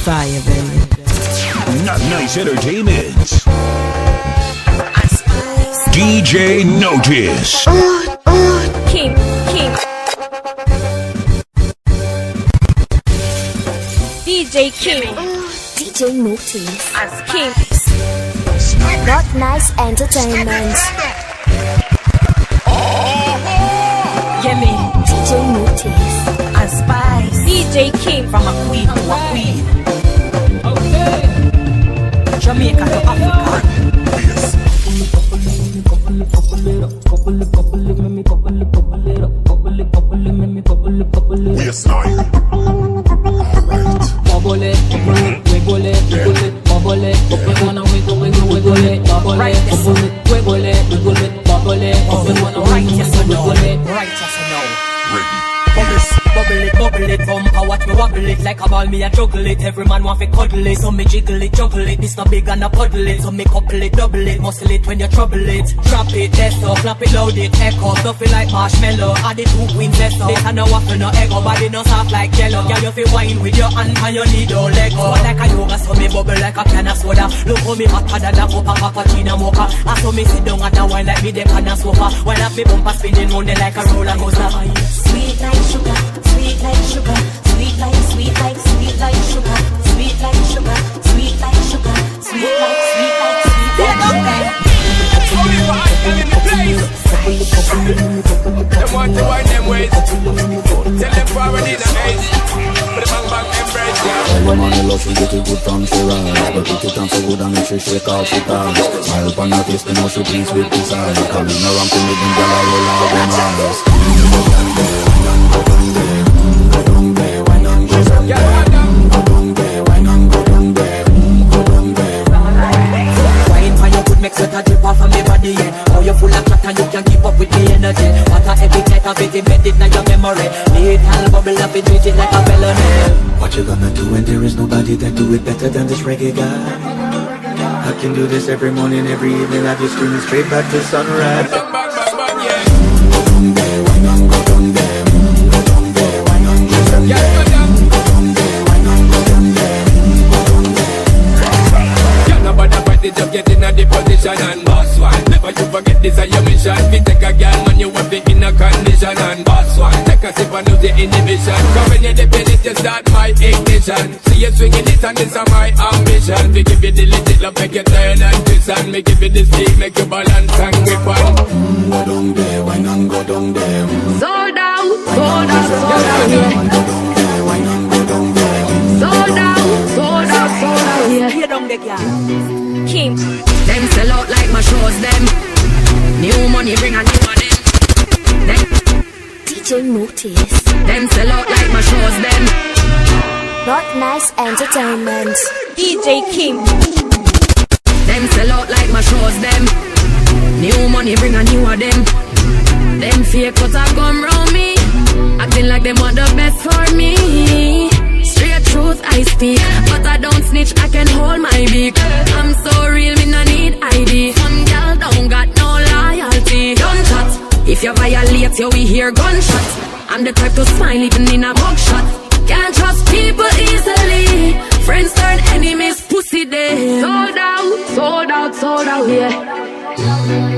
Fire, baby. Not Nice Entertainment. DJ Notice. King. DJ King. DJ Notice. As King. Not Nice Entertainment. Yeah, me. DJ Notice. As Spice. DJ King. From a queen to a queen. Okay. Jamaica to Africa. Yes. Yes, now. Alright. Bubble it, wiggle it, bubble it, if you wanna wiggle it, bubble it, wiggle it, bubble it, if you wanna wiggle it, Righteous now. Ready. Bubble it, bumper, watch me wobble it. Like a ball, me a juggle it. Every man want to cuddle it, so me jiggle it, juggle it. This not big and a puddle it, so me couple it, double it. Muscle it when you trouble it. Drop it, test up, clap it, load it, echo. Stuff it like marshmallow, add it 2 queens, less up. This a no waffle, no egg, body no soft like jello. Girl, you feel wine with your hand and you need no leg up. Like a yoga, so me bubble like a can of soda. Look how me hotter than a cup of cappuccino mocha. I saw me sit down and a wine like me the can of sofa. While I be bumper spinning round there like a roller coaster. Sweet like sugar, sweet like sugar, sweet like sugar, sweet like sugar, sweet like sugar, sweet like sweet like. Only one girl in the place. Them want to wind them ways. Tell them forward in the age. Put the bang embrace. Tell your man you love she get it good from she rise. But put it on so good and make she shake off she ties. Smile upon her face, you know she pleased with this eyes. Coming around to me, them gyal a roll out them eyes. Make sweat a drip off of me body, yeah. Oh, you full of chat and you can keep up with the energy. What a epic night of it embedded in your memory. Little bubble up it, treat it like a felony. What you gonna do when there is nobody that do it better than this reggae guy? I can do this every morning, every evening. I just screaming straight back to sunrise. Just get in a the position and boss one. Never you forget this is your mission. We take a girl man, you want to in a condition and boss one. Take a sip and lose the inhibition. Cause when you depend it, you start my ignition. See you swinging it and this is my ambition. We give you the legit love, make you turn and twist and me give you the stick, make you balance and grip on. Go down there, why not go down there? So down, yeah. Go down there, why not go down there? So down, yeah. Here down the girl. King. Them sell out like my shows, them. New money bring a new one, them. DJ Notice. Them sell out like my shows, them. Not Nice Entertainment. DJ King. Them sell out like my shows, them. New money bring a new one, them. Them fake cut a come round me, acting like them want the best for me. Straight truth I speak, but I don't snitch, I can hold my beak. I'm so real, me no need ID. Some girl don't got no loyalty. Don't chat, if you violate you we hear gunshots. I'm the type to smile even in a mugshot. Can't trust people easily. Friends turn enemies, pussy dead. Sold out, yeah.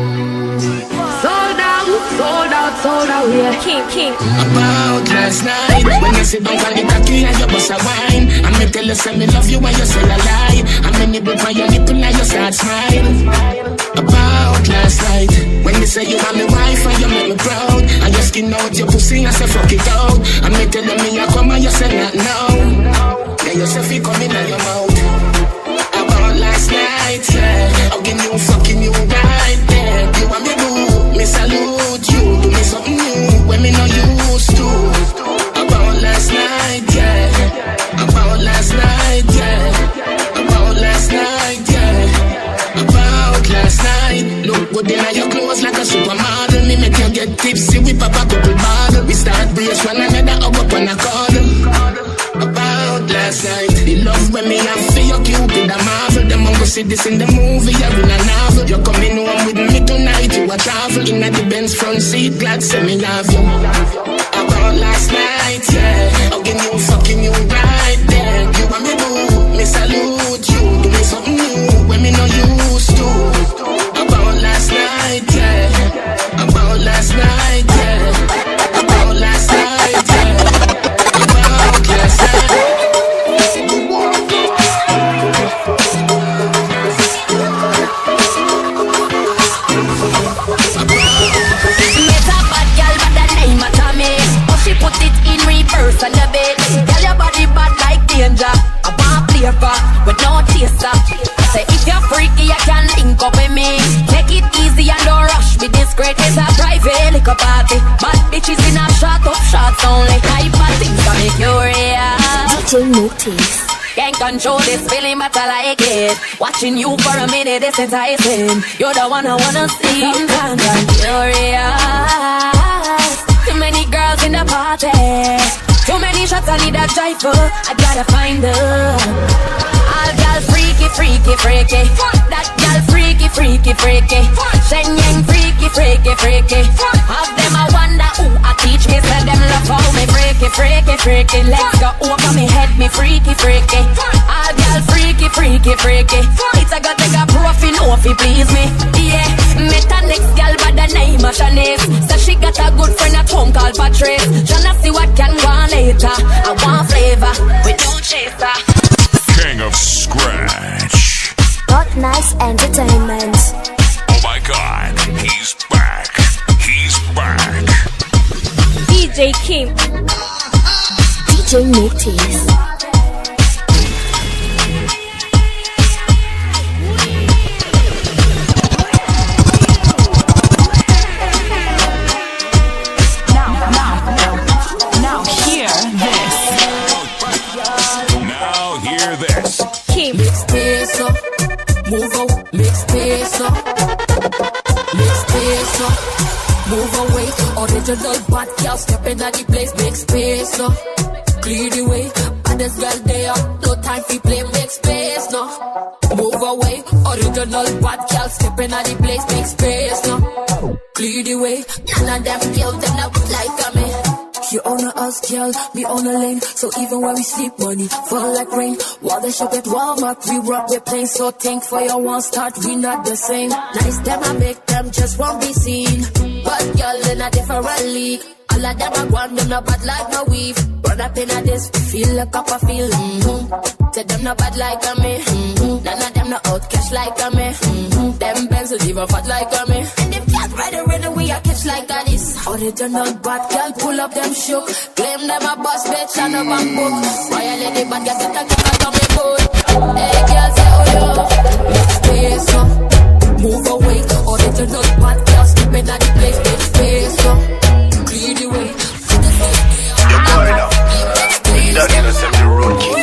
Sold out, yeah. King. About last night, when you sit down and it key and you bust a wine, and me tell you say me love you when you say a lie, and me nibble by your nipple and you start smile. About last night, when you say you want me wife and you make me proud, and you skin out your pussy and say fuck it out, and me tell you me I come and you say not now. Then you say fi come in your mouth. About last night, yeah, I'll give you fucking you right there. You want me boo, me salute you, do me something new when me not used to. About last night, yeah. About last night, yeah. About last night, yeah. About last night. Look good in your clothes like a supermodel. Me make you get tipsy, we pop a couple bottle. We start brace one another up on a corner. About last night, the love when me have for your Cupid a marvel. Them go see this in the movie or in a novel. You're coming home with me tonight, you a travel in the Benz front seat, glad say me love you. About last night, yeah, I'll give you fucking you right there. You want me boo, party. Bad bitches in a shot up shots only. Type of things got me curious. DJ Notice. Can't control this feeling, but I like it. Watching you for a minute is enticing. You're the one I wanna see. Sometimes I'm curious. Too many girls in the party. Too many shots, I need a driver. I gotta find her. All girl freaky, freaky, freaky. That girl freaky, freaky, freaky. Shenyang freaky, freaky, freaky. Have them I wonder who I teach me. Tell them love how me freaky, freaky, freaky. Let's go over me head, me freaky, freaky. All girl freaky, freaky, freaky. It's a gotta take a profit, no if you please me. Yeah, met a next girl by the name of Shanice. So she got a good friend at home called Patrice. Tryna see what can go on later. I want flavor, we don't chaser. King of Scratch. Got Nice Entertainment. Oh my God, he's back. He's back. DJ Kim. DJ Notice. Mix pace up, move out, mix pace up, mix pace up, move away. Original bad girl stepping at the place, mix pace up, clear the way. Baddest girl there, no time for play, mix pace no. Move away, original bad girl stepping at the place, mix pace no. Clear the way, none of them girls them not like me. You own a house, girl, me own a lane. So even when we sleep, money fall like rain. While they shop at Walmart, we rock the plane. So think for your one start, we not the same. Nice them, I make them just won't be seen. But girl in a different league. All of them I want them not bad like no weave. Run up in a this, feel a cup of feel. Tell them not bad like me. None of them not out cash like me. Them Benz will even fat like me. And if can't ride a rhythm, we a catch like this. Original bad girl, pull up them shook. Claim them a boss bitch and a bank book. Royal lady bad girl, get a kick out of me boot. Hey girl, say oh yo, mix pace up, move away. Original bad girl, stepping at the place, mix pace up, clear the way. You're going up. That innocent the road king.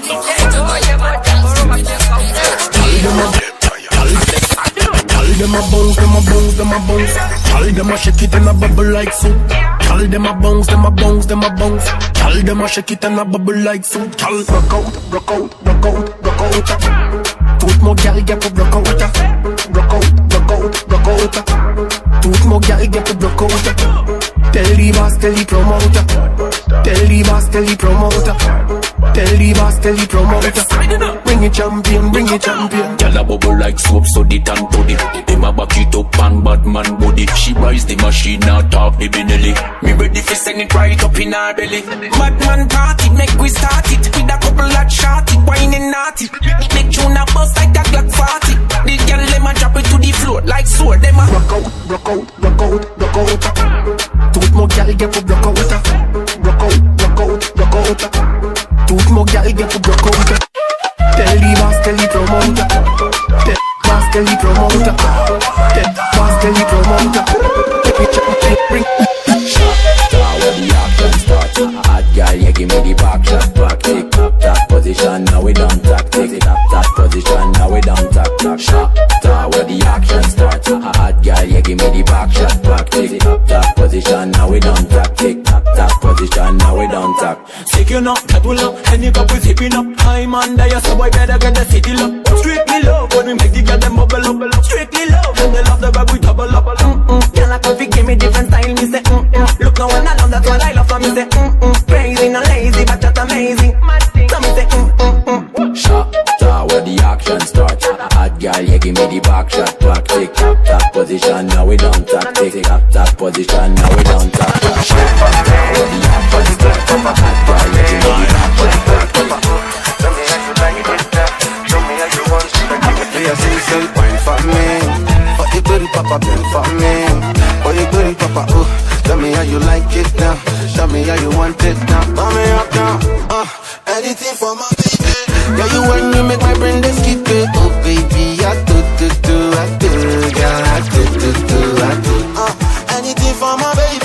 Them a bounce, them a bounce, them a bounce. All them a shake it and a bubble like soup. All them a bounce, them a bounce, them a bounce. All them a shake it and a bubble like soup. All rock out, rock out, rock out, rock out. Tout mon gars get to rock out, rock out, rock out, rock out. Tout mon gars get to rock out. Tell the boss, tell the promoter. Tell the boss, tell the promoter. Tell the boss, tell the promoter. Bring it champion, bring it champion. Gyal a bubble like soap, so the tan body. Them a back it up and bad man body. She rise the machine, now talk the Benelli. Me ready for send it right up in her belly. Bad man party, make we start it. With a couple of shorty, whining naughty. Make tune a bust like a Glock 40. The gyal them a drop it to the floor like sword. Them a rock out, rock out, rock out, rock out. Tout mon gars get to rock out, rock out, rock out, rock out. Tout mon gars get to rock out. Tell the boss, tell the promoter. Tell the boss, tell the promoter. Tell the boss, tell the promoter. Let me bring. Now where the action starts. Hot girl, you give me the back shot. Back take top that position, now we down tactic. Top that position, now we down tactic. Shot. Now where the action starts. Hot girl, you give me the back shot. Back take top that position, now we down tactic. Top that position, now we down tack. Sick you know, double up, any cup we zipping up. I'm under you, so I better get the city look. Strictly love, when we make the girl them bubble up. Strictly love, when they love the bag we double up. Girl like coffee, give me different style, me say Look now when I love, that's what I love, me say Crazy, not lazy, but just amazing. So me say Shot, where the action starts. Hot girl, you give me the back shot. Back take top that position, now we down tactic. Top that position, now we down tactic. Shot, where the action starts. Hot girl, you give me the back shot. Tell me how you like it now. Tell me how you want it. Give me a sing wine for me. For you good, papa, been for me. For you good, papa, tell me how you like it now. Tell me how you want it now. Turn me up now. Anything for my baby. Yeah, you when you make my brain just skip it. Oh baby, I do, girl, I do. Anything for my baby.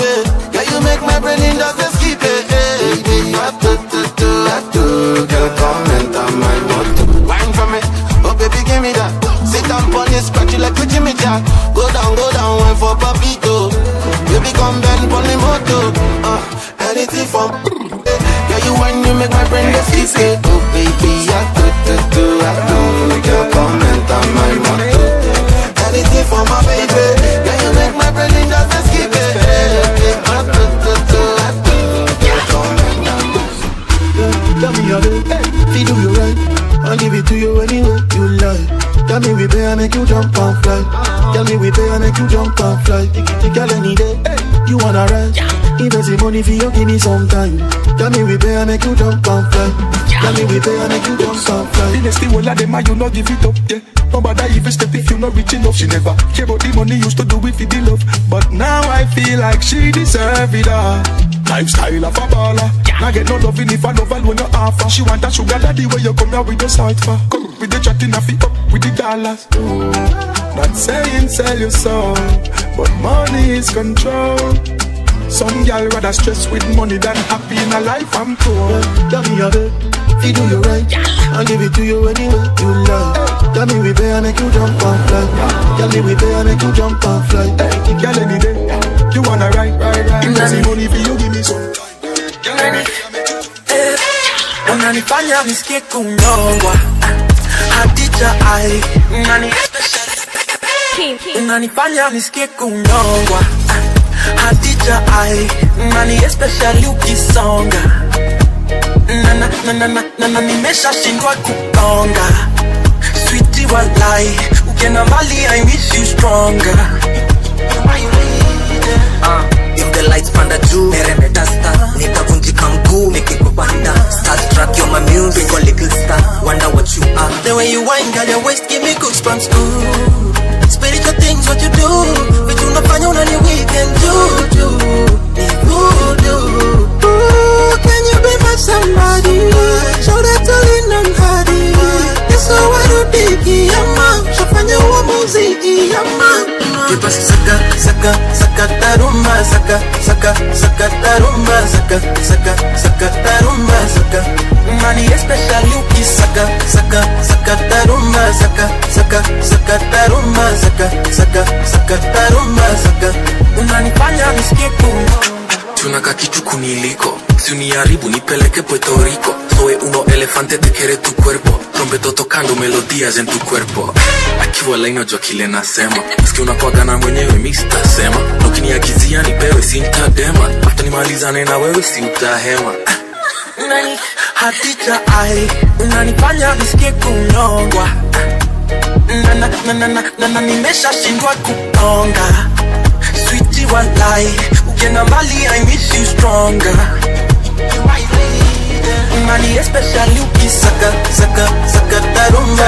me a bit, fi do you right. I'll give it to you anyway you like. Tell me we pay and make you jump and fly. Tell me we pay and make you jump and fly. Girl any day, you wanna ride. Invest the money for you, give me some time. Tell me we pay and make you jump and fly. Tell me we pay and make you jump and fly. The next thing all of them you not give it up, yeah. Nobody even step if you not rich enough. She never care about the money, used to do it for the love. But now I feel like she deserve it all. Lifestyle of a baller. Now get no loving if I love her when you offer. She want a sugar daddy where you come here with the salt for. Come with the chatting of it up with the dollars. Not saying sell your soul, but money is control. Some girl rather stress with money than happy in a life I'm poor. Tell me a bit, fi do you right. I'll give it to you anyway you like. Tell me we pay and make you jump and fly. Tell me we pay and make you jump and fly. Girl any day, you wanna ride. Invest the money for you, give me some time. Unanifanya nisikie kunyongwa Hadija ai Unanifanya nisikie kunyongwa Hadija ai Nani especially ukisonga Na nimesha shindwa kukonga Sweetie walai Ukienda mbali I miss you stronger Dim the lights panda juu Meremeta star Nitavunjika mguu Nikikupanda Starstruck you're my music Big little star Wonder what you are. The way you whine girl your waist give me goosebumps ooh. Spiritual things what you do Vitu unafanya unani weekend do Ooh, can you be my somebody Show that to lean on hardy Yeso warudiki yama Shafanya uwa muziki yama Kipasi saka tarumba Saka tarumba Saka tarumba Money especially ukisaka Saka tarumba Saka tarumba Saka tarumba Unanifanya nisikie Tunaka kitu kuniliko Si uniharibu nipeleke Puerto Rico Soy uno elefante te quiere tu cuerpo Trompeto tocando melodías en tu cuerpo Akiwa laino jo kile nasema Maski unakuagana mwenyewe mistasema Ukiniagizia nipewe sintadema After nimalizane na wewe sintahema Nani Hadija ai Unanifanya nisikie kunyongwa Na nimesha shindwa kukonga Sweetie walai Ukienda mbali I miss you stronger Money especially ukisaka Saka tarumba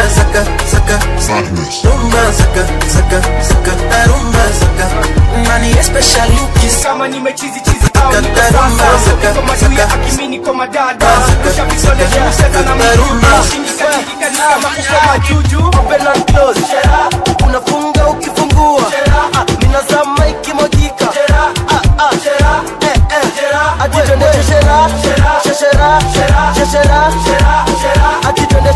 Rumba Saka tarumba Money especially ukisaka Kama nimechizi au Kama juya akimini kwa madada Kusha visole kusheza na mimi Shindika kama kusema juju Open and close Unafunga ukifungua Minazama ikimojika Atitende sheshera Atitende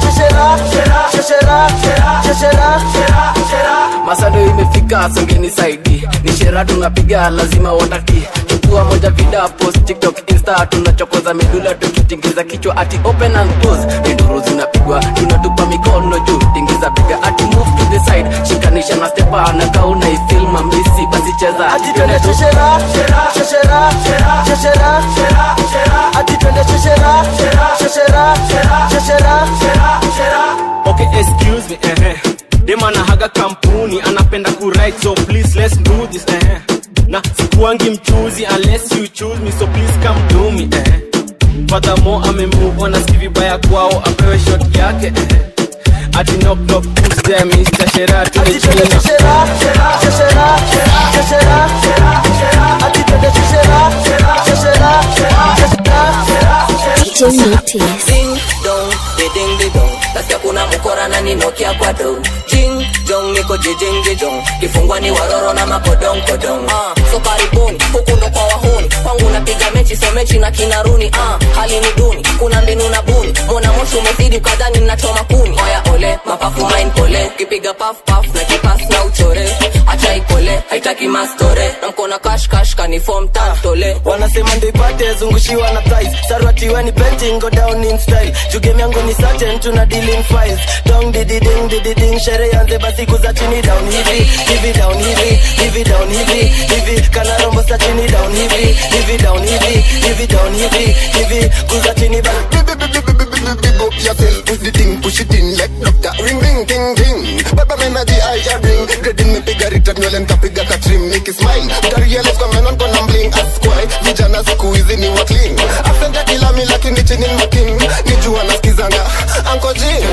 sheshera Masado imefika songeni saidi Ni shera tunapiga lazima wataki Chukua moja vida post TikTok Insta tunachokoza medula tukitingiza kichwa ati open and close Nduru zinapigwa tunatupa mikono juu Tingiza biga ati move to the side Shikanisha na stepa na kauna ifil mambisi basi cheza ati twende sheshera ati twende sheshera Okay excuse me Dema na haga kampuni anapenda kuride so please let's do this Na sikuangi mchuzi unless you choose me so please come do me Furthermore ame move on asikia vibaya kwao apewe shot yake Ati knock who's there Mr. Shera tumechina ati twende sheshera DJ Notice. Ding dong, ding dong Nasikia kuna mkora na ninokia kwa do Jing jong niko jijong Kifungwa ni waroro na makodong So karibuni, huku ndo kwa wahuni Kwangu napiga mechi so mechi na kinaruni Hali ni duni, kuna mbinu na buni Mona moshi umezidi ukadhani nachoma kuni Oya ole, mapafu mine pole Kipiga puff na kipas na uchore Acha ikole, haitaki mastore Na mkona cash kani form tantole Wanasema ndo ipate zungushiwa na price Sarwati weni painting go down in style Jugeme yangu ni certain tuna dealing files Dong ding shere yanze basi kuza chini down hivi down hivi kana rombo sa chini down hivi down hivi kuza chini basi up yourself, push the thing, push it in like doctor. Ring, ring, ting, ting. Baba energy, I ring. Grading me piga return, yo lenta piga katrim, make it smile. Utariales kwa menon kwa nambling, askwai. Vijana siku hizi ni wa clean. Afenda kila mi lakini chini ni making. Nijua nasikizanga, Uncle Jing.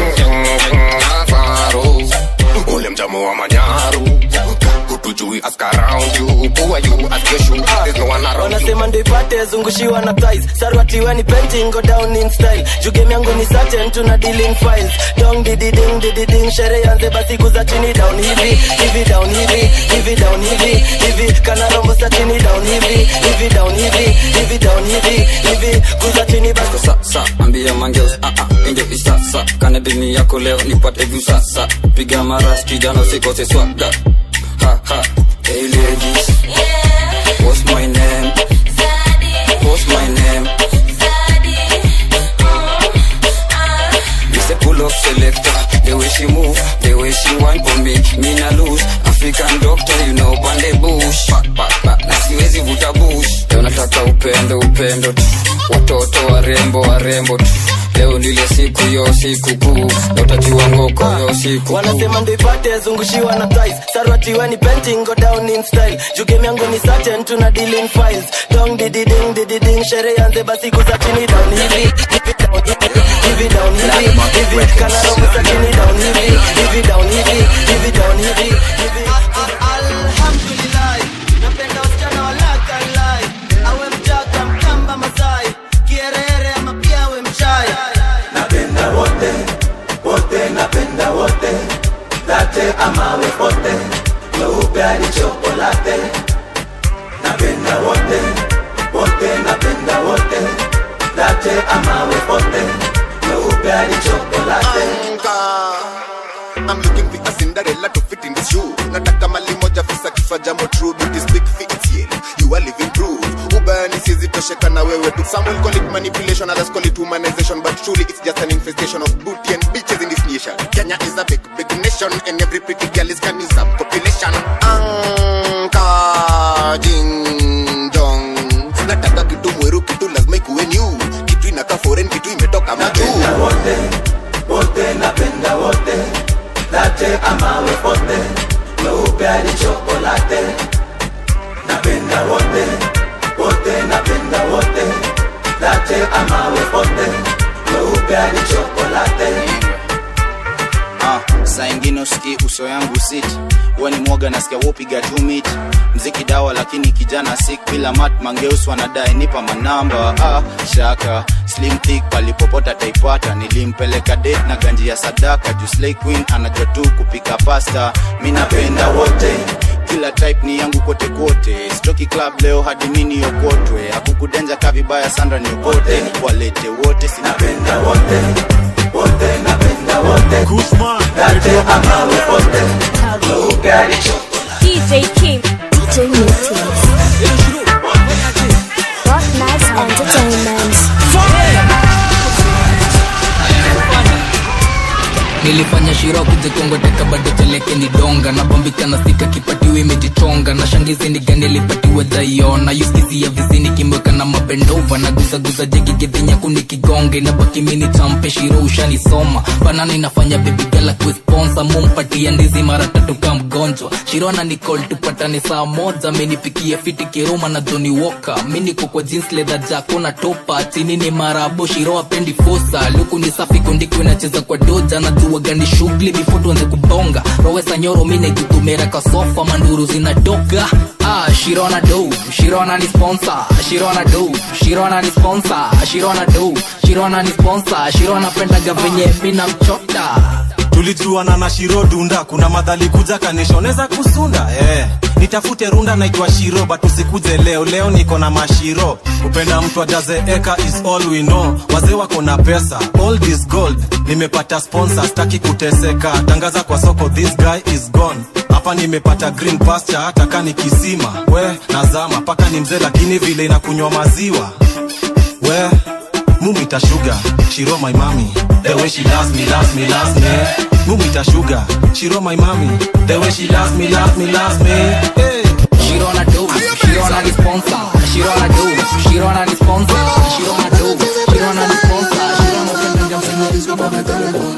Ule mjamu wa manyaru. Kutujui ask around you. Who are you? Ask your shoe. There's no one around you. Wanasema ndo ipate zungushiwa na ties. Sarwati weni painting go down in style. Jugame yangu ni certain tuna dealing files. Dong didi ding shere yanze basi kuza chini down hivi down hivi down hivi kana rombo sa chini down hivi down hivi down hivi kuza chini basi sa ambia mangels inje isasa kana dini yako leo nipate view sasa piga maras kijana usikose swagga ha hey ladies what's my name Zaddy what's my name Zaddy this a pull up selector the way she move the way she want for me na lose African doctor you know bande bush pa na siwezi vuta bush leo nataka upendo tu watoto warembo tu leo ndile siku yo siku kuu leo tajua ngoko yo siku wanasema ndo ipate zungushiwa na ties sarwati weni painting go down in style jugame yangu ni certain tuna dealing files dong didi ding shere yanze basi kuza chini down hivi down hivi kana rombo sa chini down hivi down hivi alhamdulillah napenda wasichana walaka lai awe mjaka mkamba masai kierere ama pia we mchai napenda wote napenda wote latte ama we pote weupe hadi chokolate napenda wote napenda wote latte ama we pote weupe hadi chokolate I'm looking for a Cinderella to fit in this shoe. Nataka mali moja fisa kifa jamo true. Beauty speak fits yeah. You are living proof. Ubani sizi tosheka na wewe tu. Some will call it manipulation, others call it humanization, but truly it's just an infestation of booty and bitches in this nation. Kenya is a big nation, and every pretty girl is can use a population. Anka jing jong. Nataka kitu mweru kitu lazima ikuwe new. Kitu inaka foreign kitu imetoka matu. Wote napenda wote latte ama we pote weupe hadi chokolate napenda wote napenda wote latte ama we pote weupe hadi chokolate saa ingine usiki uso yangu sit wani mwoga nasikia wopiga 2 meet mziki dawa lakini kijana sick bila mat mangeus wanadai nipa manamba shaka slim thick palipopota taipata nilimpeleka date na ganji ya sadaka juu slay queen anajua tu kupika pasta mimi napenda wote kila type ni yangu kote stoki club leo hadi mini yokotwe akukudenja kavibaya Sandra ni yokote walete wote sinapenda wote napenda wote Guzman latte ama we pote weupe hadi chokolate DJ Kim, DJ Mutis, Rock Nights Entertainment. Nilifanya shiro kujikongo teka bado teleke ni donga na bombika na sika kipatiwe imejichonga na shangizi ni gani lipatiwe daiona yuskizi ya vizini kimweka na mabendova na guza jegi githinya kundi kigonge na baki mini champe shiro ushani soma banana inafanya baby gala kusponsor mumpatia ndizi mara 3 kama mgonjwa shiro na Nicole tupatane saa moja menipikia fiti kiroma na Johnny Walker mini kwa jeans leather jacket na topa chini ni marabo shiro apendi fosa luku ni safi kundiko inacheza kwa doja na wagani shughuli before tuanze kubonga rowesa nyoro mine kutumera kwa sofa manduru zinatoka Shirona do Shirona ni sponsor Shirona do Shirona ni sponsor Shirona do Shirona ni sponsor Shirona penda gavenye mina mchota tulijuana na Shiro dunda kuna madhali kuja kanishoneza kusunda nitafute runda naitwa Shiro but usikuje leo niko na mashiro upenda mtu ajaze eka is all we know wazee wako na pesa all this gold nimepata sponsor staki kuteseka tangaza kwa soko this guy is gone hapa nimepata green pasture hata kani kisima we nazama paka ni mzee lakini vile inakunywa maziwa we Mumita sugar, Shiro my mommy. The way she loves me. Mumita sugar, Shiro my mommy. The way she loves me. Hey. Shirona do, Shirona ni sponsor. Shirona do, Shirona ni sponsor. Shirona do, Shirona ni sponsor. Shirona penda disco pa' meterle con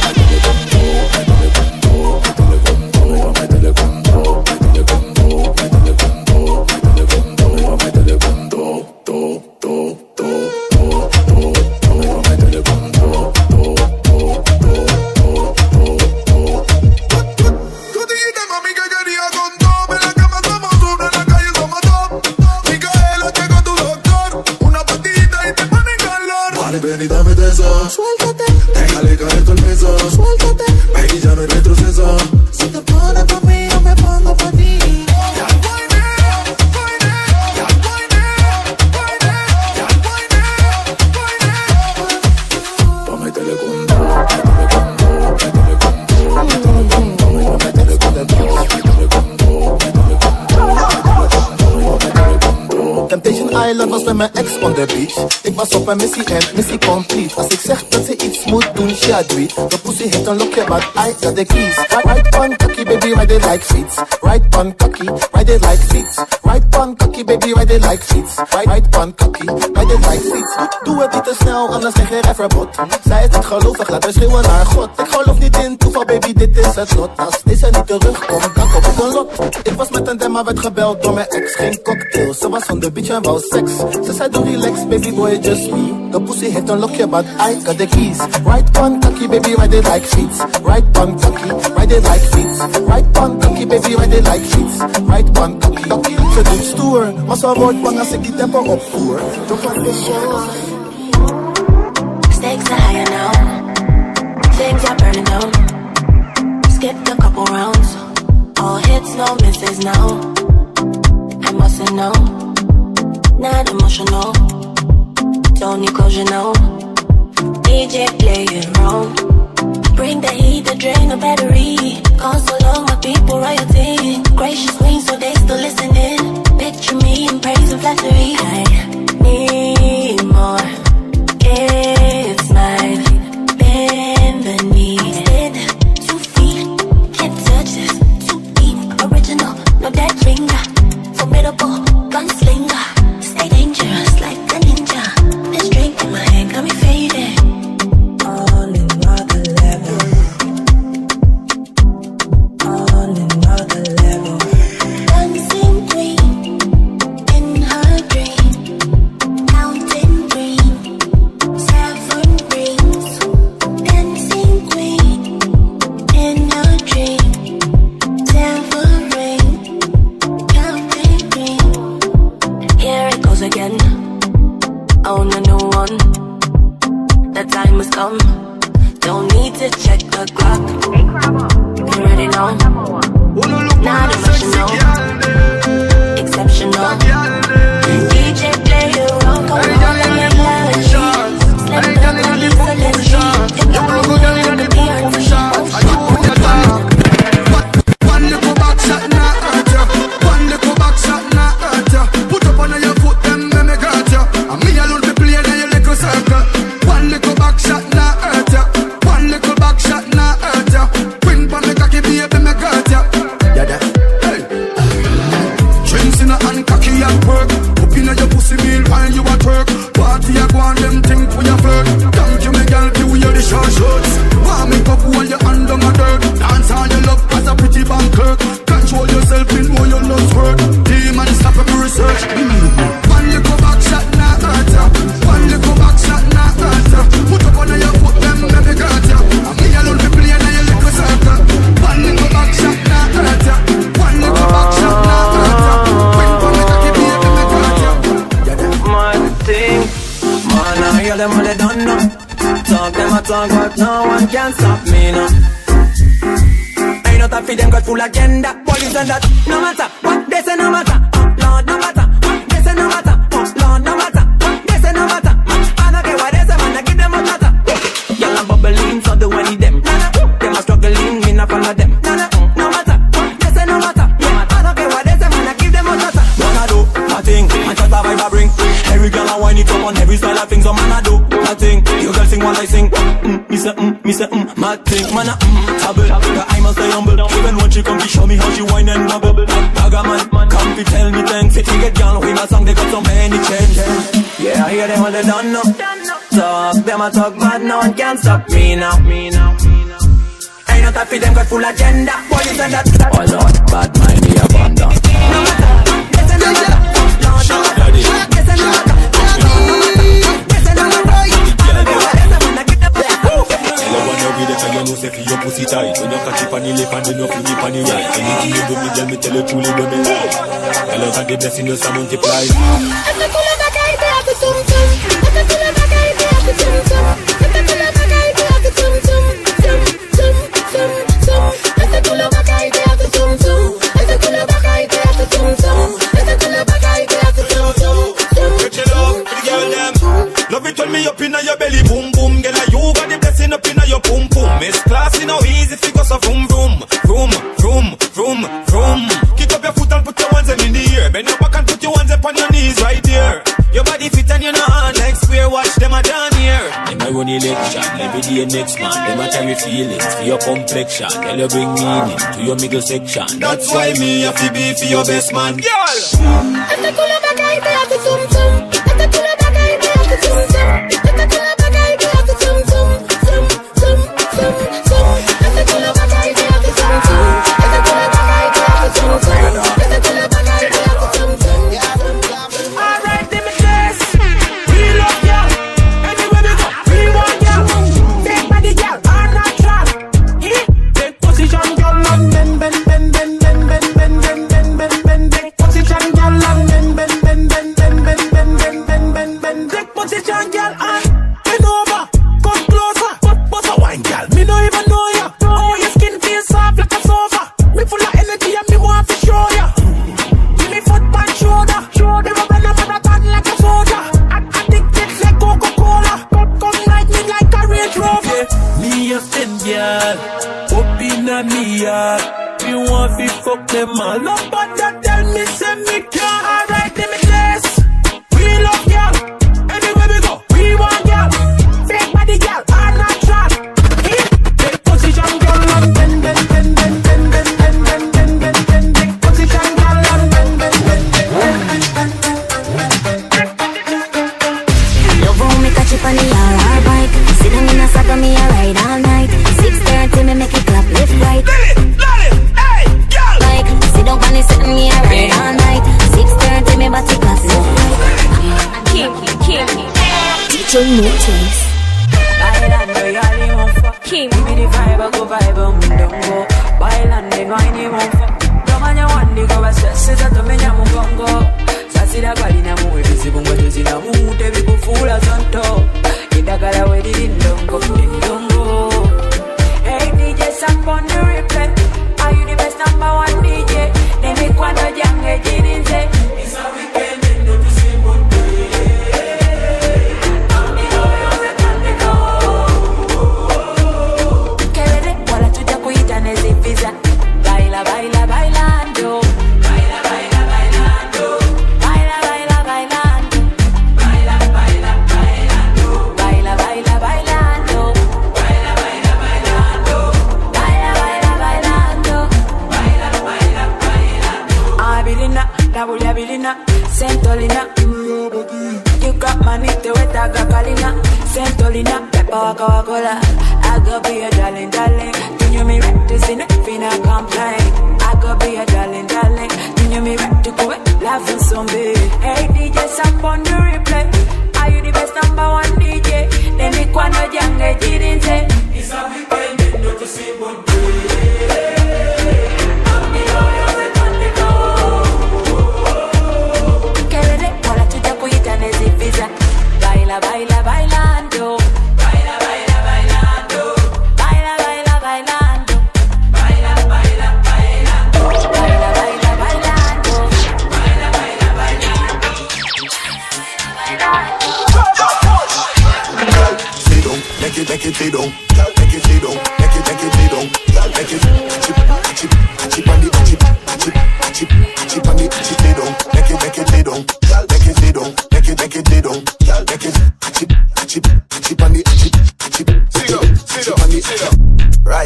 ven y dame de eso. Suéltate, déjale caer todo el peso. Suéltate, baby, ya no hay retroceso. Si te pones pa' mí, yo me pongo pa' ti. Temptation Island was met mijn ex on the beach. Ik was op een missie en missie complete. Als ik zeg dat ze iets moet doen, she agree. The pussy hit een lokje, but I got the keys. Right on cocky, baby, ride it like feet. Right on cocky, ride it like feet. Right on cocky, baby, ride it like feet. Right on cocky, ride it like feet. Doe het niet te snel, anders leg je er verbod. Zij is niet gelovig, laat haar schreeuwen naar God. Ik geloof niet in toeval, baby, dit is het lot. Als deze niet terugkomt, dan kom ik een lot. Ik was met een demma, werd gebeld door mijn ex. Geen cocktail, ze was on the beach en wou seks. Ze zei doe relax, baby boy, just me. The pussy heeft een lokje, but I got the keys. Right on cocky, baby, ride it like feet. Right on cocky, ride it like feet. Right on cocky, baby, ride it like feet. Right on cocky. Ze doet stoer, maar ze wordt bang als ik die tempo opvoer. Don't fuck this show on. Stakes are higher now. Things are burning down. Skipped a couple rounds. All hits, no misses now. I mustn't know. Not emotional. Don't need closure, no. DJ play it wrong. Bring the heat, the drain, the battery. Console all my people, royalty. Gracious queen, so they still listening. Picture me in praise and flattery. I need more. It's my bend the knee. Stand 2 feet, can't touch this. Too deep, original, no dead finger. Formidable, gunslinger. Stay dangerous like a ninja. This drink in my hand got me faded. On another level. On another level. Dancing queen in her dream. Mountain green. 7 rings. Dancing queen in her dream. 7 rings. Mountain green. Here it goes again. Own a new one. The time has come. Don't need to check the clock. You already know. Not emotional. Exceptional. DJ play your role. Come on, let me love you. Slam down the leaves, so let's see. In the room, in the PRT. One little back shot, not hurt ya. One little back shot, not hurt ya. Put up on your foot, them make me got ya. And me alone to play in your little circle. One little back shot, not hurt ya. One little back shot, not hurt ya. Queen pa me cocky, baby, me got ya. Yeah, that. Hey. Drinks in a hand, cocky at work. Up in your pussy meal while you at work. Party a go on, them think we a flirt. Thank you, me girl, give you the short shorts. Want me cup, hold your hand on my dirt. Dance all your love as a pretty bank clerk. Control yourself in what your love's worth. Demon, stop up your research. One little back shot, not hurt ya. One little back shot, not hurt ya. Put up on your foot, them let me got ya. And me alone be playing in your little circle. One little back shot, not hurt ya. One little back shot, not hurt ya. When for me cocky baby, me got ya. My thing, man, I hear them all they done now. Talk them a talk, but no one can stop me now. Ain't no time for them got full agenda. Police and that, no matter what they say, no matter. Lord, no matter what they say, no matter. Lord, no matter what they say, no matter. I don't care what they say, man, I give them a chatter. Y'all are bubbling, so do any them. Them are struggling, me not follow them. No matter what they say, no matter. I don't care what they say, man, I give them a chatter. Wanna do my thing, and just a vibe I bring. Every girl I wind it up on every style of things, so man I do my thing. You girls sing while I sing. Me say, me Me say, mad thing, man, tabble. The I must stay humble. Even when she come, she show me how she whine and bubble. Dagger man, come to tell me thanks. If you get down with my song, they got so many changes. Yeah, I hear them all they don't know. Talk, them a talk bad, no one can stop me now. Ain't not happy, them got full agenda. What is that? Oh Lord, bad mind me abandon. No matter, yes and no matter. Daddy. Yes and no matter. Yes and no matter. You know say for your pussy tight. When you catch it on the left and then you flip it on the right. Anything you do me, tell me, tell you truly do me right. I love how the blessing just a multiply. Love it when me up inna your belly, boom boom. Girl, you got the blessing up inna your pum pum. Miss classy now easy figure so vroom vroom, vroom vroom vroom vroom. Kick up your foot and put your hands in the air. Bend your back and put your hands up on your knees right there. Your body fit and you know hard like square. Watch them a down here. Them a run election every day next man. Them a carry feelings for your complexion. Tell you bring meaning to your middle section. That's why me have to be for your best man, girl.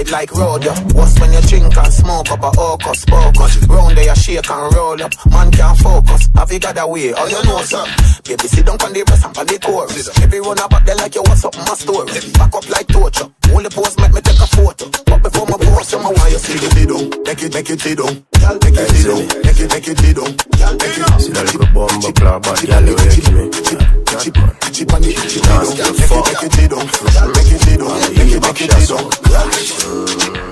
ride like rodeo. What's when you drink and smoke up a hocus pocus? Round there you shake and roll up. Man can't focus. Have you got away? Oh, you know some. Baby, sit down on the breast and on the chorus. Every run about there like you want something my story. Back up like torture. Only pose make me take a photo. But before my post, you want you see the video. Take it video. Take it video. Take it video. See that little bomb club, but the alley way to me. Chip on it, chip on it. Take it video. Take it video. Take it video.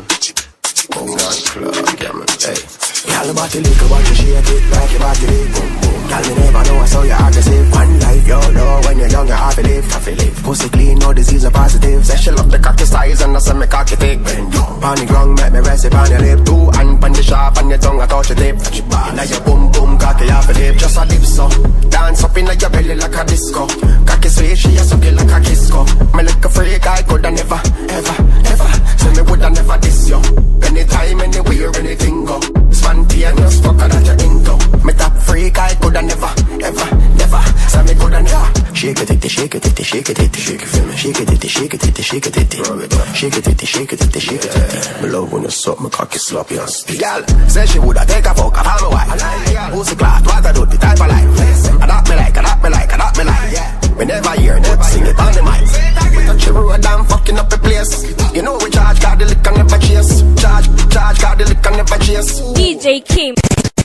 Y'all about to lick about to shake it like your body boom boom. Y'all me never know so you're aggressive. One life you know when you're young you have to live. Pussy clean, no disease or positive. Say she love the cocky size and I say me cocky thick. Bend down on the ground, make me rest it on your lip. Two hand on the sharp and your tongue I touch your tip. Now your boom boom cocky half a lip. Just a dip so dance up in your belly like a disco. Cocky sweet she a suck it like a kisco. Me like a freak I coulda never ever ever. So me woulda never diss you. Anytime, anywhere, anything go. Spontaneous, fucker that you're into. Me top freak, I coulda never, ever, never. So me coulda never. Shake it, shake it, shake it, shake it for me. Shake it, shake it, shake it, rub it up. Shake it, shake it, shake it. Me love when you suck my cocky sloppy and speak. Girl, say she woulda take a fuck, I found my wife. Pussy class, what I do, the type of life. Adapt me like, adapt me like, adapt me like. Yeah. We never hear, never sing it on the mic. We touch the road and fucking up the place. You know we charge, got the lick and never chase. Charge, got the lick and never chase. DJ Kim.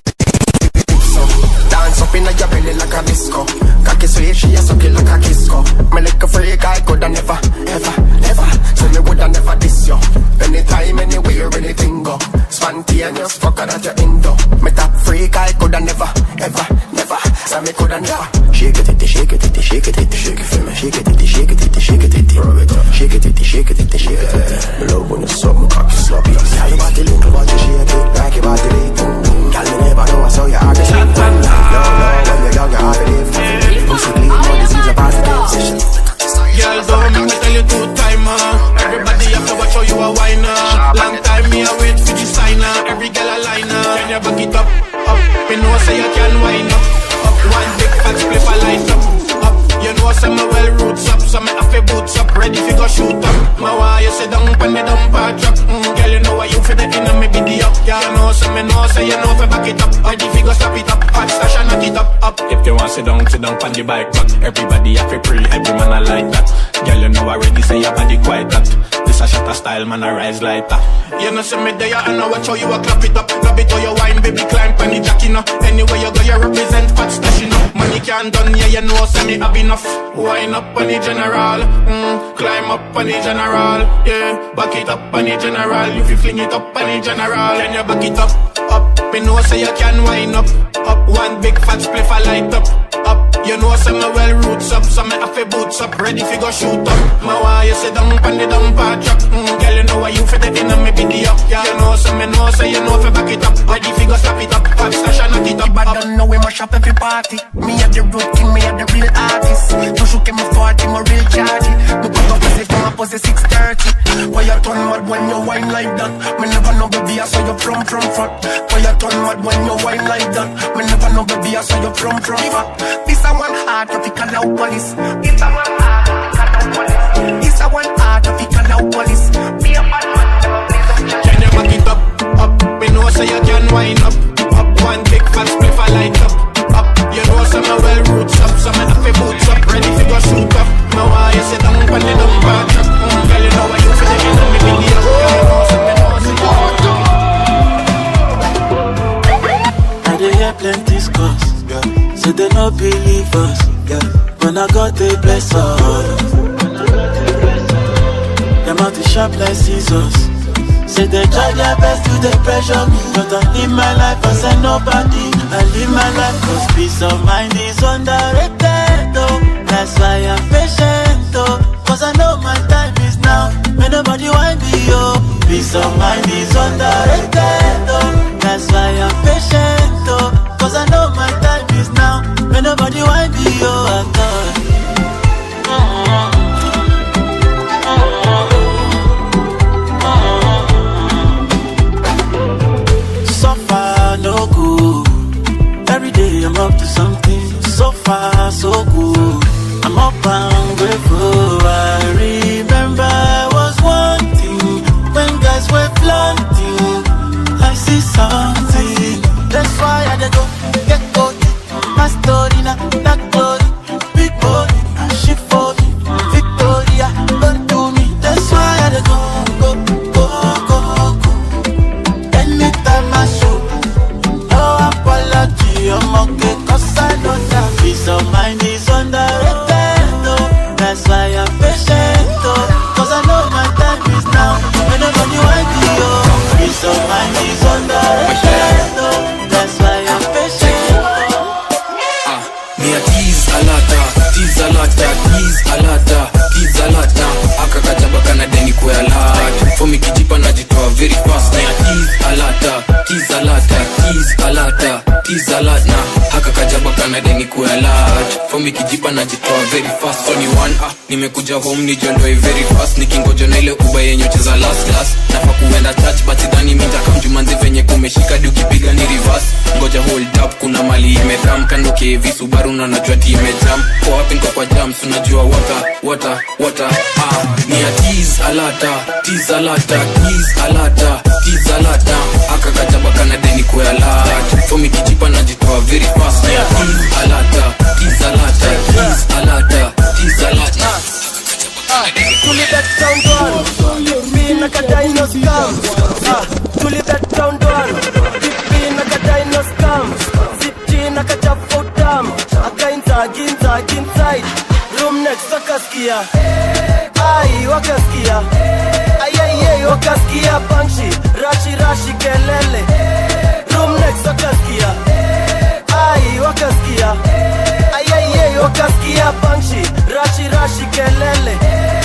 Dance up in your belly like a disco. Cocky sweet, she a suck it like a kisco. Me like a freak, I coulda never, ever, never. So me woulda never diss you. Anytime, anywhere, anything go. Spontaneous, fucker that you're into. Me top freak, I coulda never, ever, never. So me coulda never. Shake it, shake it, shake it, shake it for me. Shake it, shake it, shake it, rub it up. Shake it, shake it, shake it. Me love when you suck my cocky sloppy. Girl, you body little, but you shake it like your body big. Girl, you never know I saw you hard to shake. One life, no, when you're young, you have to live. Pussy clean, no disease or positive. Girl, don't make me tell you two-timer. Everybody have to watch how you a whiner. Long time me a wait for the signer. Every girl a liner. Can you back it up, up? Me know say you can wind up, up. One big fat split a light up, up. You know say me well roots up, so me have to boots up, ready fi go shoot up. My why you sit down pon the dumper truck. Girl, you know what you for the inna me biddy up. Girl, know say you know fi back it up. Ready fi go stop it up, hot stash and knock it up, up. If you want sit down pon the bike back. Everybody have to pre, every man a like that. Girl, you know already say your body quite that. This a shot of style, man a rise like that. You know see me there, I know watch how you a clap it up. Grab it how you wine, baby, climb pon the jack, you know. Anywhere you go, you represent fat stash, you know. Money can't done, yeah, you know, say me have enough. Wine up on the general, climb up on the general, yeah. Back it up on the general, if you fling it up on the general. Then you back it up, up. Me know say you can wine up, up. One big fat spliff a light up, up. You know say me well roots up, so me have to boots up, ready fi go shoot up. My why you sit down pon the dumper truck, girl you know what you fi the inna me biddy up. Yeah, you know say you know fi back it up, ready fi go slap it up, hot stash and knock it up. But don't know we mash up every party. Me have the root king, me have the real artist. You should give me 40, my real chargy. Me put up as if I'm a pussy 630. Why you turn mad when you wine like that? Me never know baby I saw you from front. Why you turn mad when you wine like that? Me never know baby I saw you from front. This a one heart if you call out police. This a one heart if you call out police. This a one heart if you call out police. Be a bad man, can you back it up, up? Me know say you can wine up, up. One big fat spliff a light up, up. You know say me well roots up, so me have to boots up, ready fi go shoot up. My why you sit down pon the dumper truck, girl you know what you feel in me video. I dey hear plenty scores, so they no believe us. When I got the bless us, them out to sharp like scissors. Say they try their best to they pressure me, but I live my life as I nobody. I live my life cause peace of mind is underrated, oh. That's why I'm patient, oh. Cause I know my time is now, may nobody want me, oh. Peace of mind is underrated, oh. That's why I'm patient, oh. Cause I know my time is now, may nobody want me, oh. I thought no good. Every day I'm up to something. So far, so good. I'm up and grateful. I remember I was wanting when guys Fomi kijipa najitoa very fast. Na ya tease alata, tease alata, tease alata, tease alata. Haka kajaba kanadeni kuwa alert. Fomi kijipa najitoa very fast. So ni one nimekuja home nijiondoe very fast. Nikingoja na ile uba yenye cheza last class. Nafa kuenda church but sidhani mitaka mjumanzi venye kumeshika di ukipiga ni reverse. Ngoja hold up kuna mali imedram. Kando kevi Subaru na najua ti imejam. Kwa wapi nko kwa jams unajua water ni ya tease alata, tease alata, tease alata, tease alata. Haka kajaba kanadeni kuwa alert. Fomi kijipa najitoa very fast. Na ya tease alata, tease alata, tease alata, tease alata. Tulibet down door, Dippy na kadino scam. Tulibet down door, Dippy na kadino scam. Zipchi na kachafu dam. Akainza inside. Room next wakaskia. Ai wakaskia. Ay wakaskia Banshee. Rashi kelele. Room next wakaskia. Ai wakaskia. Ay wakaskia Banshee. Rashi kelele.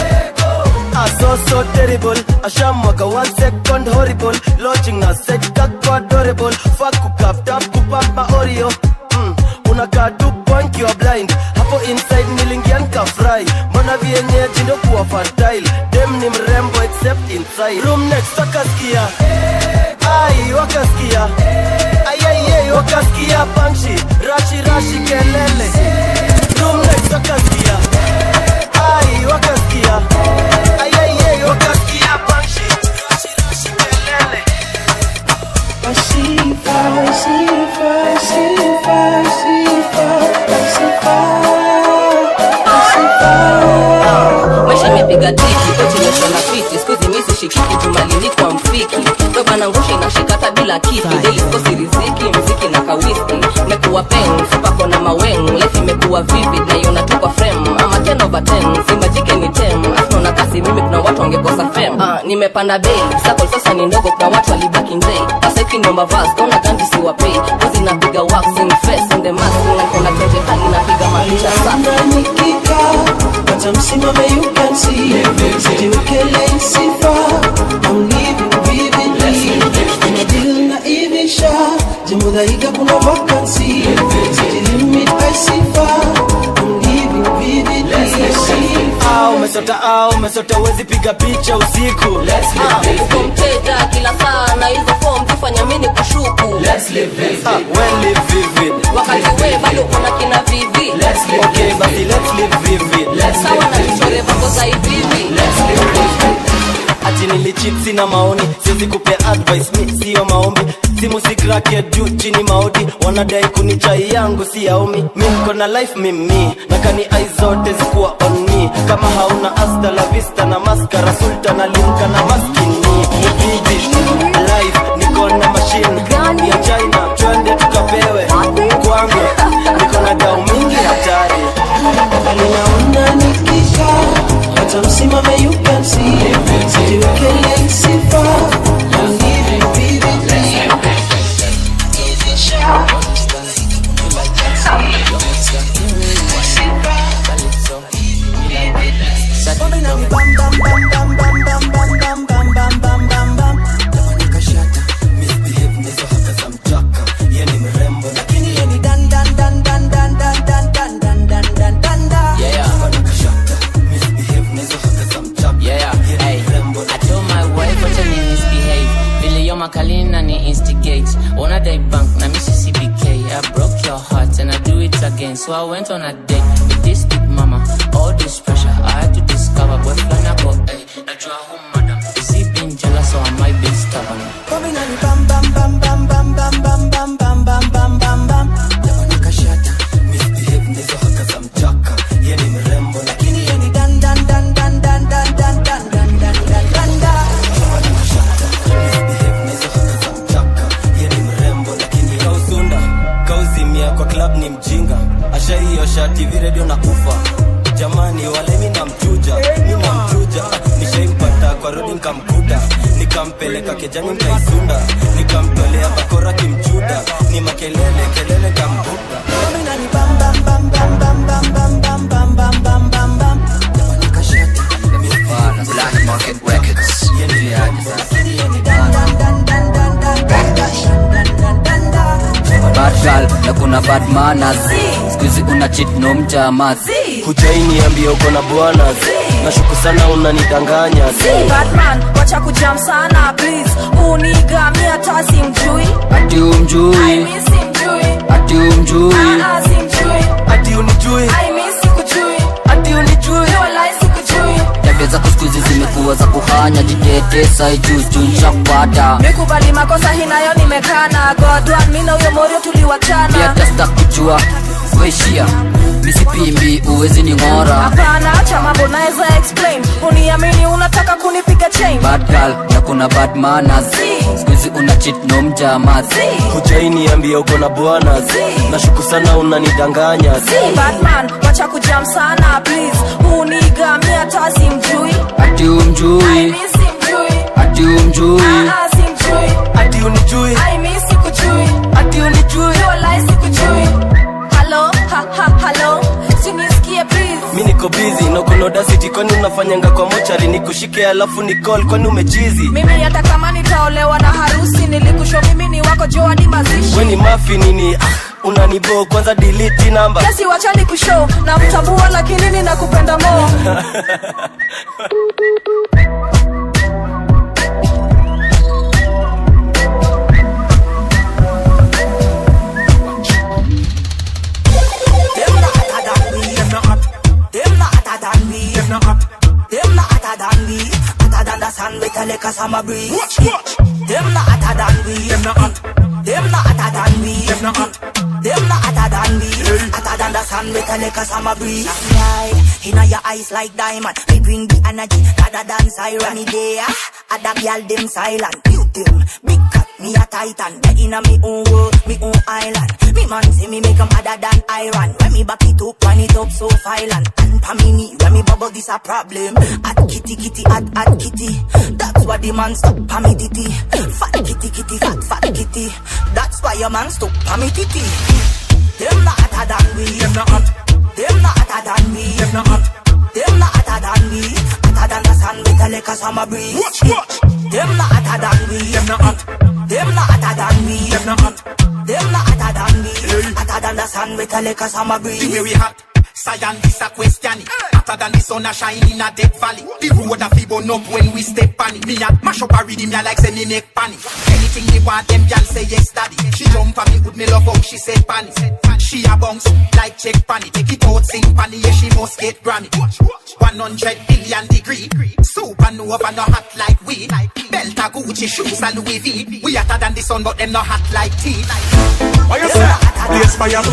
So terrible. Ashamwaka 1 second horrible. Launching a set kakwa adorable. Fuck kukap tap kupap ma Oreo. Unakaa tu point you are blind. Hapo inside nilingian ka fry. Mbona vienye jindo kuwa fertile. Dem ni mrembo except inside. Room next wakaskia. Ai wakaskia. Ay wakaskia Banshee. Rashi kelele. Room next wakaskia. Ai wakaskia. Ay wakaskia Banshee. Rashi kelele. Maisha imepiga tiki, kochi imeshona fiti. Skuzi misi shikiki, jumalini kwa mfiki. Doba na ngusha inashikata bila kiki. Daily kosi riziki, mziki na kawiski. Mekuwa pen, supako na maweng. Life imekuwa vivid, na yona tu kwa frame. Ama 10 over 10, simba jike ni 10. Afno na kasi mimi kuna watu wangekosa fame. Nimepanda bei, circle sasa ni ndogo kuna watu walibaki nje. Paseki nomba vast, kona ganji siwa pay. Kozi napiga wax in face, in the mask. Nakona tenje hali napiga maisha safi. Msimame you can see. Sijiwekele sifa. I'm living vividly. Kuna deal na ivisha. Jemudaiga kuna vacancy. Sijilimit I sifa. I'm living vividly. Umesota wezi piga picha usiku. Uko mteja kila saa na hizo form kufanya mini kushuku. Let's live vivid. Well live vivid. Wakati we bado kuna kina vivi. Okay basi let's live vivid. Sawa na nishore vako za hivivi. Ati nilicheat sina maoni. Siwezi kupea advice mi siyo maombi. Simu si crackhead juu chini maodi. Wanadai kunichai yangu si yaomi. Mi niko na life mimi. Na kani eyes zote zikuwa on me. Kama hauna hasta la vista na maskara. Sultan alimka na maskini. Vivid life niko na machine ya China. Twende tukapewe kwangu. Niko na dau mingi hatari. Ninaona nikisha. Hata msimame you can see. Sijiwekele sifa. I'm living vividly. Makalina ni instigate. Wanna die bank na Mississippi K. I broke your heart and I do it again. So I went on a date with this big mama. All this pressure I had to discover. Boy flying up, hey. Najua home madam. Is he being jealous or am I being stubborn? Coming on the bam bam bam bam bam bam bam bam bam bam bam bam bam. Jabana kashata. Misbehave nizo haka za mchaka. Yeni mrembo lakini yeni dan dan dan dan dan dan dan dan dan dan dan dan dan. Jabana kashata. Kwa club ni mjinga. Asha hiyo shati viredio na kufa. Jamani wale mina mchuja. Nishaimpata kwa rodi nikamkuta. Nikampeleka kejani nikaisunda. Nikampelea bakora kimchuda. Ni makelele kambuka. Kamina ni bam bam bam bam bam bam bam bam bam bam bam bam bam. Jabana kashata. Black Market Records. girl na kuna bad manners. Squeeze una cheat no mjamas. Hujaini ambia uko na bwana. Nashuku sana unanidanganya. Batman wacha kujam sana please. Uniga mi hata simjui. Ati umjui. I miss simjui. Ati umjui. Simjui. Ati unijui. I miss sikujui. Ati unijui. Walai sikujui. Tabia za kuskuizi zimekuwa za kuhanya. Jitete sai juu nchapata. Mikubali makosa hinayo nimekana. God one mina uyo morio tuliwachana. Pia testa kujua weishia misipimbi uwezi ni ngora. Hapana acha mambo naeza explain. Uniamini unataka kunipiga chain. Bad girl na kuna bad manners. Squeeze una cheat no mjamas. Hujaini ambia uko na bwana. Nashuku sana unanidanganya. Batman wacha kujam sana please. Uniga mi hata simjui. Ati umjui. I miss simjui. Ati umjui. Simjui. Ati unijui. I miss sikujui. Ati unijui. Walai sikujui. Hello, hello. Sinisikie please. Mi niko busy, no kuna audacity kwani unafanyanga kwa mochari. Nikushike alafu ni call kwani umechizi. Mimi hata kama nitaolewa na harusi. Nilikusho mimi ni wako jo hadi mazishi. We ni mafi nini? Unanibo kwanza delete number. Kesi wacha nikushow. Na mtambua lakini ninakupenda mo. Summer breeze. Watch. Them not hotter than we. Them not hot. Them not hotter than we. Them not hot. Them not hotter than we. Hotter than the sun with a lick of summer breeze. Right. Inna your eyes like diamond. Me bring the energy rather than siren. Me there. Other girl them silent. You them big cat. Me a titan. They inna me own world. Me own island. Me man see me make 'em other than iron. When me back it up, run it up so violent. And pa me knee, when me bubble this a problem. At kitty kitty, at kitty. That's why the man stop pa me titty. Fat kitty kitty, fat kitty. That's why your man stop pa me titty. Them not hotter than we. Them not hot. Them not hotter than we. Them not hot. Them not hotter than we. Hotter than the sun with a lick of summer breeze. Watch. Them not hotter than we. Them not hot. Them not hotter than we. Them not hot. Them not hotter than we. Hotter than the sun with a lick of summer breeze. The way we hot. Science is a question. Hotter than the sun a shine in a dead valley. The road a fi burn up when we step on it. Me a mash up a rhythm ya like say me make panic. Anything me want them y'all say yes daddy. She jump on me with me love how she say panic. She a bounce like check panic. Take it out sing panic yeah she must get Grammy. 100 billion degree. Supernova no hot like we. Belt a Gucci shoes a Louis V. We hotter than the sun but them no hot like tea. Why you say? Place fire.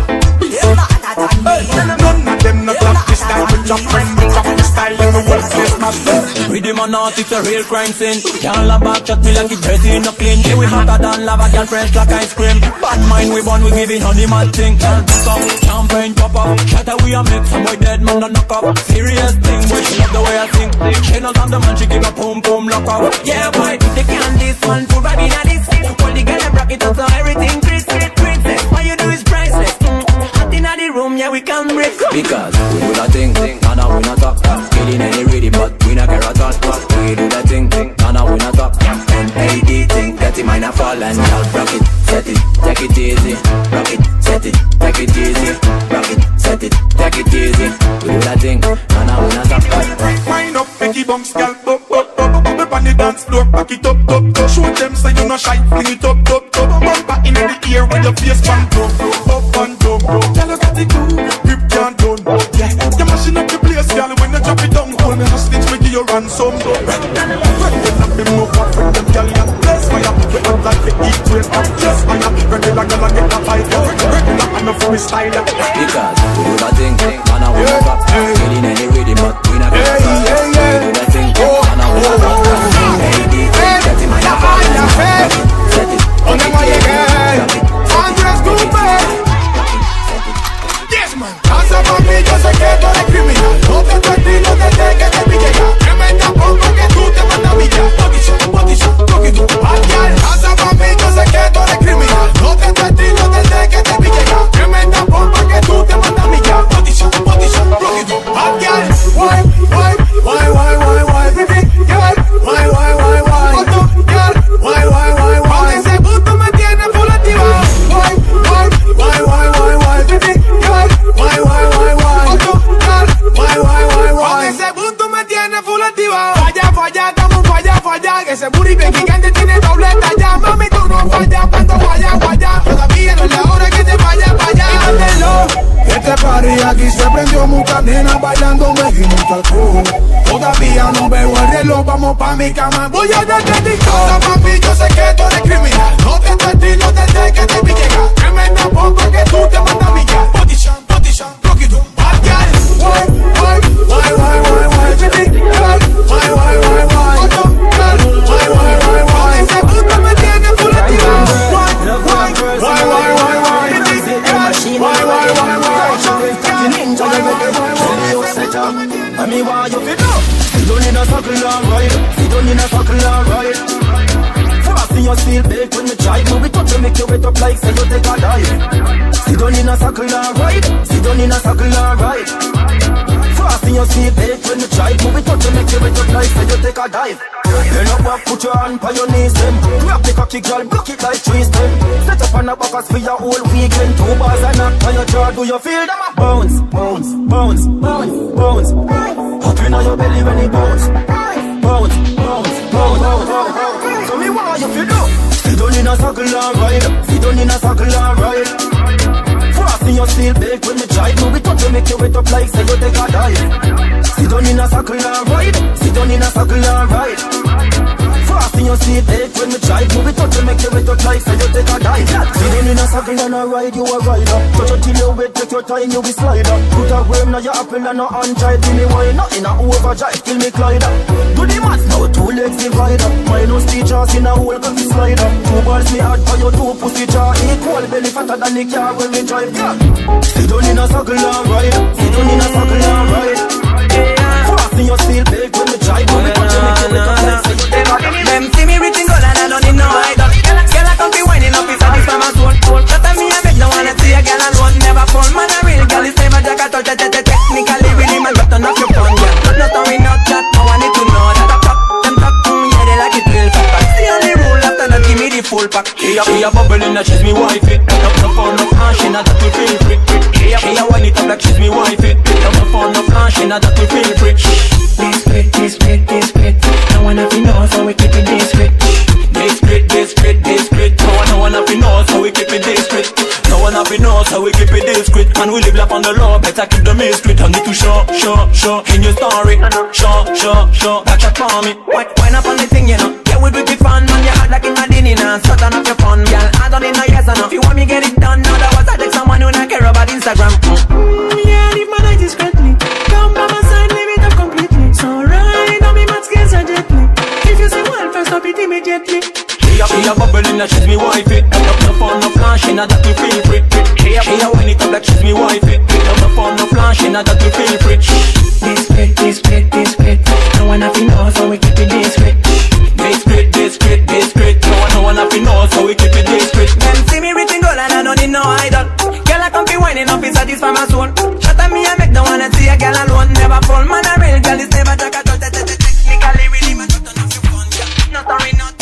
None of them not have this style. With your friend, with your style in the world place master. With them or not, it's a real crime scene. Can't love back, chat me like it's dirty, no clean. Yeah, we hotter than lava, girl fresh like ice cream. Bad mind, we born, we giving on the mad thing. Girl, pick up, champagne pop up. Shatter we a make some boy dead man no knock up. Serious thing, but she love the way I sing. She not have the man, she give a pum pum lock up. Yeah, boy, they can't this one, put baby in a this. All the girl them rock it up, so everything princess. What you do is priceless. Hot in the room, yeah, we can break up. Because we do that thing, and now we not talk. Killing any rhythm, but we not care at all. We do that thing, and now we not talk. M.A.D. thing, dirty mind a fall and y'all rock it, set it, take it easy. Rock it, set it, take it easy. Rock it, set it, take it easy. We do that thing, and now we not talk. Wind up, make it bounce, girl, up on the dance floor, back it up. Show them say you no shy, fling it up. Bumper in the ear with your face pan up and down. Girl, you got it cool, grip can't done. Yeah, you mashing up the place, girl. When you drop it down, hold me hostage, make you ransom. When you not be move up, when them girl you bless fire, we act like the eat train up. Just fire, regular girl get a fight. Regular enough for me style. Because we do that thing, and now we not talk. Killing any rhythm, but we not care at all. We do that thing, and now we not talk. M.A.D. thing, dirty mind a fall and y'all rock it, set it, take it easy. Andres Cooper. Yes, man. Casa por mí, yo sé que tú eres criminal. No te perdido desde que te pillé ya. Tremenda pompa que tú te mandas a millar. Body shot, coquito, bad girl. Casa por mí, yo sé que tú eres criminal. No te perdido desde que te pillé ya. Tremenda pompa que Ese booty bien gigante tiene doble talla. Mami, tú no fallas cuando vaya, guaya. Todavía no es la hora que te vaya, vaya. Este party aquí se prendió, muchas nenas bailando, me di mucho alcohol. Todavía no veo el reloj, vamos pa' mi cama. Voy a darte mi cosa, papi, yo sé que tú eres criminal. No te estilo desde que te vi llegar. Tremenda bomba que tú te mandas a millar. Body sham, rock it down, bad girl. Why, chichi, girl. Why, ese puto me tiene full activado. I mean, why you fit up? You don't need a circle alright. You don't need a circle alright. Fasten your seatbelt when you drive. Move it up to make you wet up like say you take a dive. You don't need a circle alright. You don't need a circle alright. Fasten your seatbelt when you drive. Move it up to make you wet up like say you take a dive. Then up back, put your hand on your knees then. Grab the cocky girl, block it like trees then. Set up on the backers for your whole weekend. 2 bars and knock on your jaw. Do you feel them? Bounce, bounce, bounce, bounce, bounce. Up in your belly when it bounce. Bounce, bounce, bounce, bounce, bounce. So me why you feel up? Sit down in a circle alright. Sit down in a circle alright. Fasten your seatbelt when you drive. Move it up to make you wet up like say you take a dive. Sit down in a circle alright. Sit down in a circle alright. Fasten your seatbelt when you drive. Move it up to make you wet up like say you take a dive. Sit down in a circle and a ride, you a rider. Touch your till you wet, take your time, you be slider. Put a worm now your apple and no hand-child. Give me wine, not in a overdrive, kill me glider. Do the maths now, 2 legs divider. Minus teachers in a whole coffee slider. 2 balls me hard for your 2 pussy jaw. Equal belly fatter than the car when we drive. Sit down in a circle and ride. Sit down in a circle and ride. Fasten your seatbelt when we drive. When we touch you, make you wet up like say you take a dive. Them see me reaching goal and I don't need no idol. Girl, I come be whining up inside this from a soul. Shut up me a beg, don't wanna see a girl alone. Never fall, man a real girl is never jack at all. Technically, really man, but turn off your phone, girl. Not on we not chat, no one need to know that. Them talk, yeah, they like it real fat. That's the only rule, after that give me the full pack. She a bubbling that she's me wifey. No phone, no flash, she not that we feel free. She a whine it up like she's me wifey. No phone, no flash, she not that we feel free. Discreet. No one have to know, so we keep it discreet. Discreet. No one have to know, so we keep it discreet. No one have to know, so we keep it discreet. And we live life on the law, better keep the mystery. I need to show in your story. Show, back up on me. Wine up on the thing, you know. Yeah, we do it fun, man. You act like in a dinner now. So turn up your phone, girl. I don't need no yes or no. If you want me, get it done. Now that was I take someone who don't care about Instagram. Yeah, if my night discreetly. Come by my side, leave it up completely. So right, don't be mad, scared so gently. If you say one, first stop it immediately. She a bubbling that she's me wifey. No phone, no flash, she not that we feel free. She a whine it up like she's me wifey. No phone, no flash, she not that we feel free. Discreet. No one have to know, so we keep it discreet. Discreet. No one have to know, so we keep it discreet. Them see me reaching goal and I don't need no idol. Girl, I come be whining up inside this from my soul. Shut up me and make no wanna see a girl alone. Never fall, man a real girl is never jack at all. Technically, really, man, don't turn off your phone, girl. Not sorry, not.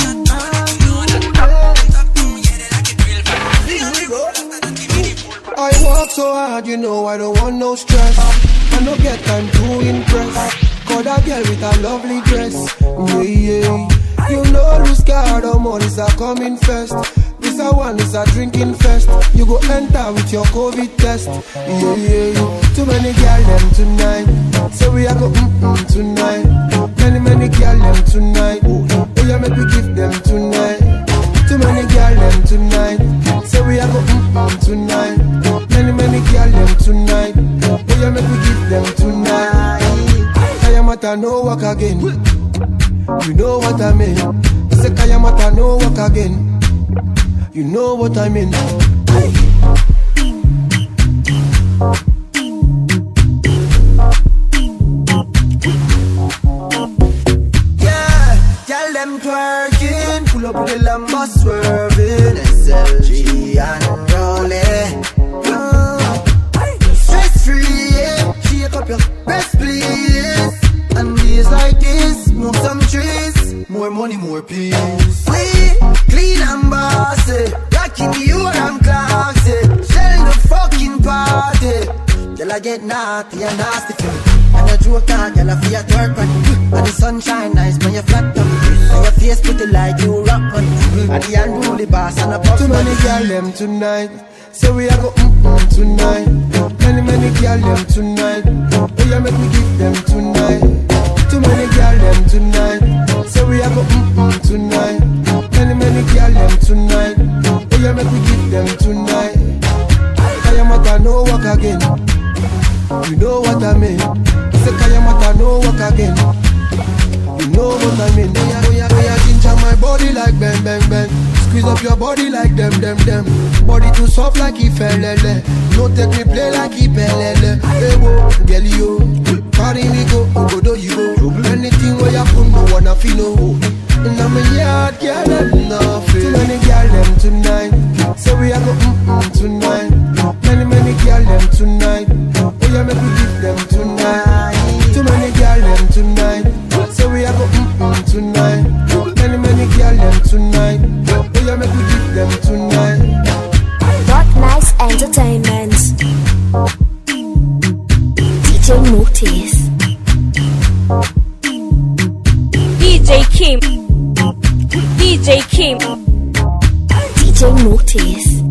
I work so hard, you know I don't want no stress. I no get time to impress. Got a girl with a lovely dress. Yeah. You know lose card or money's a coming first. This a one is a drinking fest. You go enter with your COVID test. Yeah. Too many girl them tonight. So we a go tonight. Many girl them tonight. Oh yeah, make we give them tonight. Too many girl them tonight. So we a go tonight. Many girl them tonight. Oh yeah, make we give them tonight. Kayamata no work again. You know what I mean. Say Kayamata no work again. You know what I mean. Yeah, tell them twerking. Pull up with the Lambo swerving. SLG and rolling. Stress free, yeah. Shake up your best please. And days like this, smoke some trees. More money, more peace. We clean and bossy. Rocking you and classy. Shell the fucking party. Till I get naughty and nasty for me. And your joke girl, I feel your twerk on it. And the sunshine nice when you flat on it. And your face pretty like you rock on it. And the unruly boss and a pop. Too many girl them tonight. So we are go tonight. Many girl them tonight. Oh yeah, make me give them tonight. Too many girl them tonight. So we are go tonight. Many girl them tonight. Oh yeah, make me give them tonight. Kayamata no walk again. You know what I mean. Say Kayamata no walk again. You know what I mean. Oh yeah, ginger my body like bang bang bang. Squeeze up your body like them. Body too soft like Ifelele. No take me play like Ipelele. Hey wo, girl you carry me go, do you go. Anything where you put no wanna feel no. And I'm a yard girl them nothing. Too many girl them tonight. So we are go tonight. Many girl them tonight. Oh yeah, make we give them tonight. Too many girl them tonight. So we are go tonight. Many girl them tonight. Oh yeah, make we give them tonight. Dark Nice Entertainment. DJ Notice. DJ Kim. DJ Kim. DJ Notice.